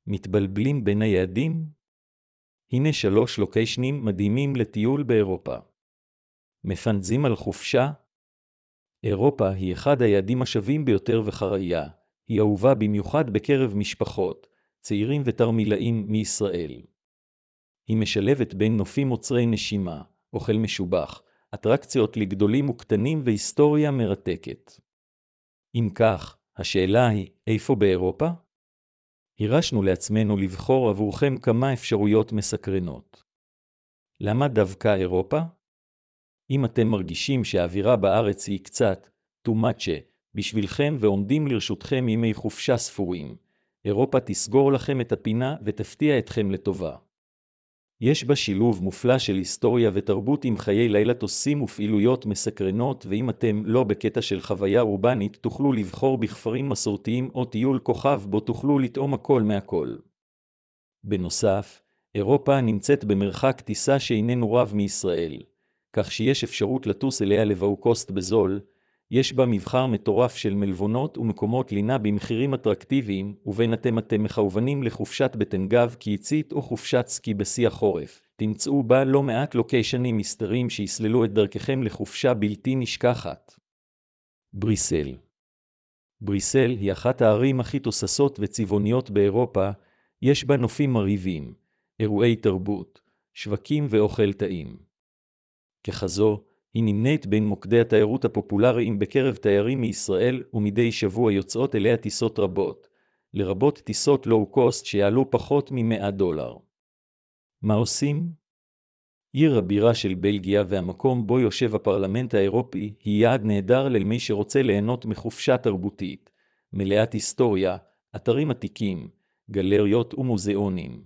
מתבלבלים בין היעדים? הנה 3 לוקיישנים מדהימים לטיול באירופה. מפנזים על חופשה? אירופה היא אחד היעדים השווים ביותר וחריה. היא אהובה במיוחד בקרב משפחות, צעירים ותרמילאים מישראל. היא משלבת בין נופים עוצרי נשימה, אוכל משובח, אטרקציות לגדולים וקטנים והיסטוריה מרתקת. אם כך, השאלה היא, איפה באירופה? הרשנו לעצמנו לבחור עבורכם כמה אפשרויות מסקרנות. למה דווקא אירופה? אם אתם מרגישים שהאווירה בארץ היא קצת too much בשבילכם ועומדים לרשותכם ימי חופשה ספורים, אירופה תסגור לכם את הפינה ותפתיע אתכם לטובה. יש בה שילוב מופלא של היסטוריה ותרבות עם חיי לילה תוסים ופעילויות מסקרנות, ואם אתם לא בקטע של חוויה אורבנית, תוכלו לבחור בכפרים מסורתיים או טיול כוכב בו תוכלו לטעום הכל מהכל. בנוסף, אירופה נמצאת במרחק טיסה שאיננו רב מישראל, כך שיש אפשרות לטוס אליה לבואו קוסט בזול. יש בה מבחר מטורף של מלונות ומקומות לינה במחירים אטרקטיביים, ובין אתם מכוונים לחופשת בטנגב קיצית או חופשת סקי בשיא החורף. תמצאו בה לא מעט לוקיישנים מסתרים שיסללו את דרככם לחופשה בלתי נשכחת. בריסל. בריסל היא אחת הערים הכי תוססות וצבעוניות באירופה. יש בה נופים מרהיבים, אירועי תרבות, שווקים ואוכל טעים. ככזו, היא נמנית בין מוקדי התיירות הפופולריים בקרב תיירים מישראל, ומדי שבוע יוצאות אליה טיסות רבות, לרבות טיסות לואו-קוסט שיעלו פחות $100. מה עושים? עיר הבירה של בלגיה והמקום בו יושב הפרלמנט האירופי היא יעד נהדר למי שרוצה ליהנות מחופשה תרבותית, מלאת היסטוריה, אתרים עתיקים, גלריות ומוזיאונים.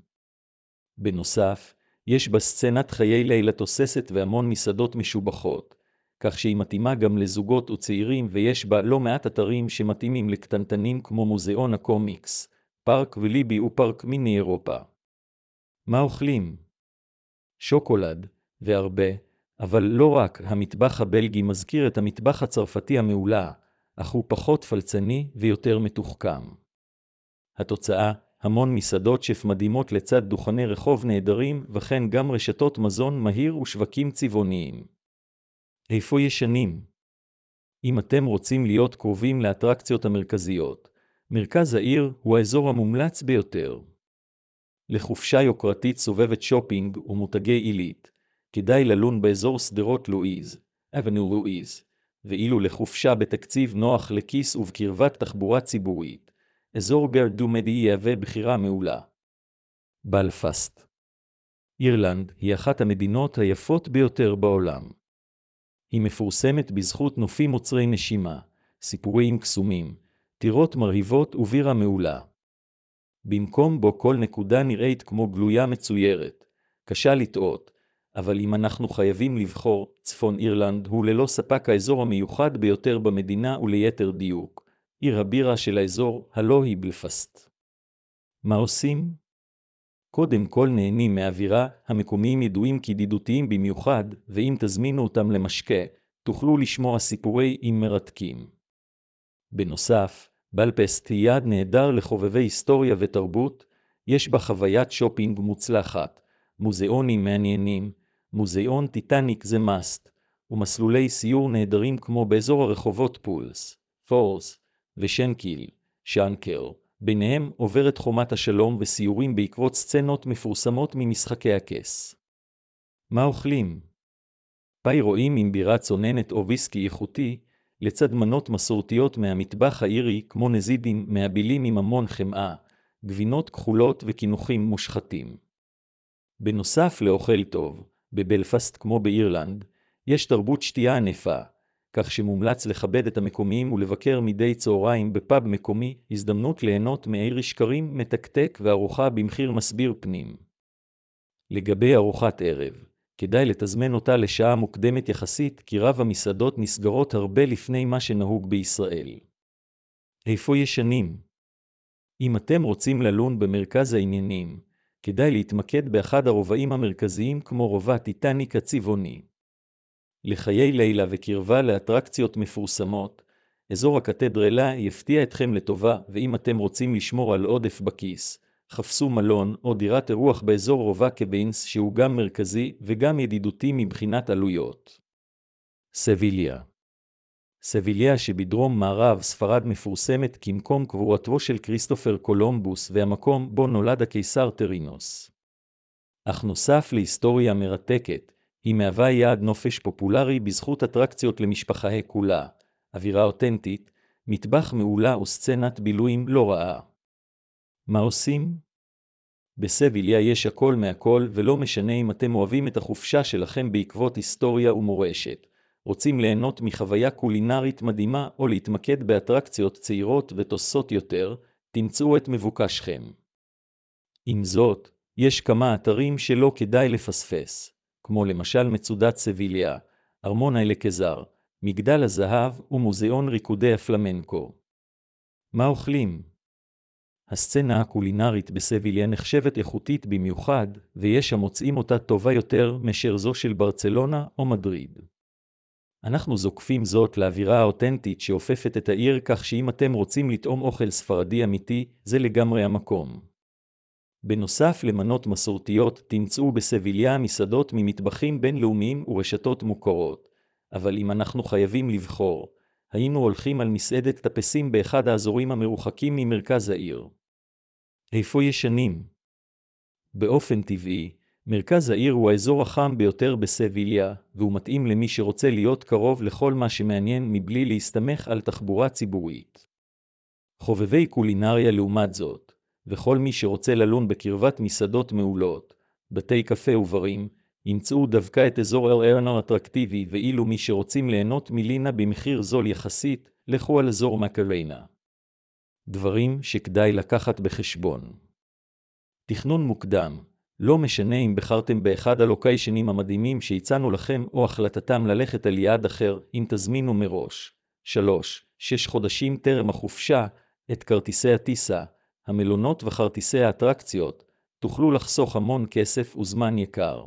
בנוסף, יש בה סצנת חיי לילה תוססת והמון מסעדות משובחות, כך שהיא מתאימה גם לזוגות וצעירים, ויש בה לא מעט אתרים שמתאימים לקטנטנים כמו מוזיאון הקומיקס, פארק וליבי ופארק מיני אירופה. מה אוכלים? שוקולד, והרבה, אבל לא רק. המטבח הבלגי מזכיר את המטבח הצרפתי המעולה, אך הוא פחות פלצני ויותר מתוחכם. התוצאה, המון מסעדות שף מדהימות לצד דוכני רחוב נהדרים, וכן גם רשתות מזון מהיר ושווקים צבעוניים. איפה ישנים? אם אתם רוצים להיות קרובים לאטרקציות המרכזיות, מרכז העיר הוא האזור המומלץ ביותר. לחופשה יוקרתית סובבת שופינג ומותגי עילית, כדאי ללון באזור שדרות לואיז, אבניו לואיז, ואילו לחופשה בתקציב נוח לכיס ובקרבת תחבורה ציבורית, אזור גרדומדי יהווה בחירה מעולה. בלפסט. אירלנד היא אחת המדינות היפות ביותר בעולם. היא מפורסמת בזכות נופים עוצרי נשימה, סיפורים קסומים, טירות מרהיבות ובירה מעולה. במקום בו כל נקודה נראית כמו גלויה מצוירת, קשה לטעות, אבל אם אנחנו חייבים לבחור, צפון אירלנד הוא ללא ספק האזור המיוחד ביותר במדינה, וליתר דיוק, עיר הבירה של האזור, הלא היא בלפסט. מה עושים? קודם כל נהנים מהאווירה, המקומיים ידועים כידידותיים במיוחד, ואם תזמינו אותם למשקה, תוכלו לשמוע סיפורים מרתקים. בנוסף, בלפסט היא יעד נהדר לחובבי היסטוריה ותרבות, יש בה חוויית שופינג מוצלחת, מוזיאונים מעניינים, מוזיאון טיטניק זה מאסט, ומסלולי סיור נהדרים כמו באזור הרחובות פולס, פורס ושנקיל, שאנקר. ביניהם עוברת חומת השלום וסיורים בעקבות סצנות מפורסמות ממשחקי הכס. מה אוכלים? פאי רואים עם בירה צוננת או ויסקי איכותי, לצד מנות מסורתיות מהמטבח האירי כמו נזידים מעבילים עם המון חמאה, גבינות כחולות וכינוחים מושחתים. בנוסף לאוכל טוב, בבלפסט כמו באירלנד, יש תרבות שתייה ענפה, כך שמומלץ לכבד את המקומיים ולבקר מדי צהריים בפאב מקומי, הזדמנות ליהנות מאיריש קרים מתקתק וארוחה במחיר מסביר פנים. לגבי ארוחת ערב, כדאי לתזמן אותה לשעה מוקדמת יחסית, כי רב המסעדות נסגרות הרבה לפני מה שנהוג בישראל. איפה ישנים? אם אתם רוצים ללון במרכז העניינים, כדאי להתמקד באחד הרובעים המרכזיים כמו רובע טיטניק הצבעוני. לחיי לילה וקרבה לאטרקציות מפורסמות, אזור הקתדרלה יפתיע אתכם לטובה, ואם אתם רוצים לשמור על עודף בכיס, חפשו מלון או דירת אירוח באזור רובה קבינס שהוא גם מרכזי וגם ידידותי מבחינת עלויות. סביליה. סביליה שבדרום מערב ספרד מפורסמת כמקום קבורתו של כריסטופר קולומבוס והמקום בו נולד הקיסר טרינוס. אך נוסף להיסטוריה מרתקת, היא מהווה יעד נופש פופולרי בזכות אטרקציות למשפחה כולה, אווירה אותנטית, מטבח מעולה וסצנת בילויים לא רעה. מה עושים? בסביליה יש הכל מהכל ולא משנה אם אתם אוהבים את החופשה שלכם בעקבות היסטוריה ומורשת, רוצים ליהנות מחוויה קולינרית מדהימה או להתמקד באטרקציות צעירות ותוססות יותר, תמצאו את מבוקשכם. עם זאת, יש כמה אתרים שלא כדאי לפספס, כמו למשל מצודת סביליה, ארמון האלקזר, מגדל הזהב ומוזיאון ריקודי הפלמנקו. מה אוכלים? הסצנה הקולינרית בסביליה נחשבת איכותית במיוחד, ויש המוצאים אותה טובה יותר מאשר זו של ברצלונה או מדריד. אנחנו זוקפים זאת לאווירה האותנטית שאופפת את העיר, כך שאם אתם רוצים לטעום אוכל ספרדי אמיתי, זה לגמרי המקום. בנוסף למנות מסורתיות, תמצאו בסביליה מסעדות ממטבחים בינלאומיים ורשתות מוכרות, אבל אם אנחנו חייבים לבחור, היינו הולכים על מסעדת טפסים באחד האזורים המרוחקים ממרכז העיר. איפה ישנים? באופן טבעי, מרכז העיר הוא האזור החם ביותר בסביליה, והוא מתאים למי שרוצה להיות קרוב לכל מה שמעניין מבלי להסתמך על תחבורה ציבורית. חובבי קולינריה לעומת זאת, וכל מי שרוצה ללון בקרבת מסעדות מעולות, בתי קפה וברים, ימצאו דווקא את אזור אל-ארנר אטרקטיבי, ואילו מי שרוצים ליהנות מלינה במחיר זול יחסית, לכו על אזור מקרנה. דברים שכדאי לקחת בחשבון. תכנון מוקדם. לא משנה אם בחרתם באחד הלוקיישנים המדהימים שהצענו לכם או החלטתם ללכת על יעד אחר, אם תזמינו מראש 3-6 חודשים טרם החופשה את כרטיסי הטיסה, המלונות וכרטיסי האטרקציות, תוכלו לחסוך המון כסף וזמן יקר.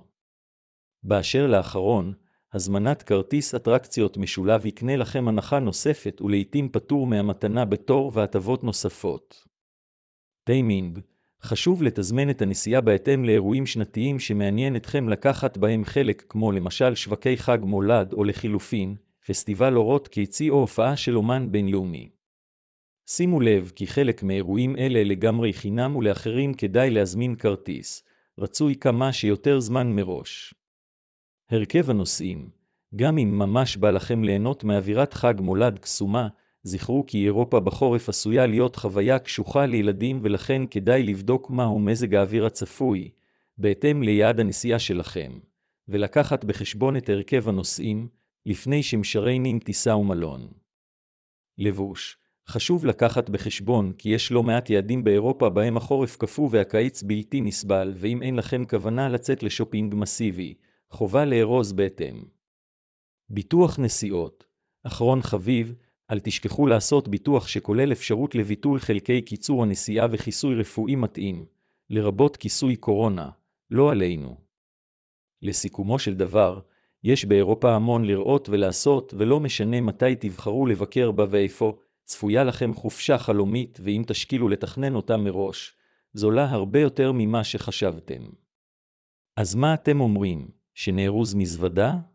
באשר לאחרון, הזמנת כרטיס אטרקציות משולב יקנה לכם הנחה נוספת ולעיתים פטור מהמתנה בתור והטבות נוספות. טיימינג. חשוב לתזמן את הנסיעה בהתאם לאירועים שנתיים שמעניין אתכם לקחת בהם חלק, כמו למשל שווקי חג מולד או לחילופין, פסטיבל אורות קיצי או הופעה של אומן בינלאומי. שימו לב כי חלק מאירועים אלה לגמרי חינם ולאחרים כדאי להזמין כרטיס, רצוי כמה שיותר זמן מראש. הרכב הנוסעים. גם אם ממש בא לכם ליהנות מאווירת חג מולד קסומה, זכרו כי אירופה בחורף עשויה להיות חוויה קשוחה לילדים, ולכן כדאי לבדוק מהו מזג האוויר הצפוי, בהתאם ליעד הנסיעה שלכם, ולקחת בחשבון את הרכב הנוסעים, לפני שמשריינים טיסה ומלון. לבוש. חשוב לקחת בחשבון כי יש לא מעט יעדים באירופה בהם החורף קפוא והקיץ בלתי נסבל, ואם אין לכם כוונה לצאת לשופינג מסיבי, חובה לארוז בהתאם. ביטוח נסיעות. אחרון חביב, אל תשכחו לעשות ביטוח שכולל אפשרות לביטול חלקי קיצור הנסיעה וכיסוי רפואי מתאים, לרבות כיסוי קורונה, לא עלינו. לסיכומו של דבר, יש באירופה המון לראות ולעשות, ולא משנה מתי תבחרו לבקר בה ואיפה, צפויה לכם חופשה חלומית, ואם תשכילו לתכנן אותה מראש, זולה הרבה יותר ממה שחשבתם. אז מה אתם אומרים? שנארוז מזוודה?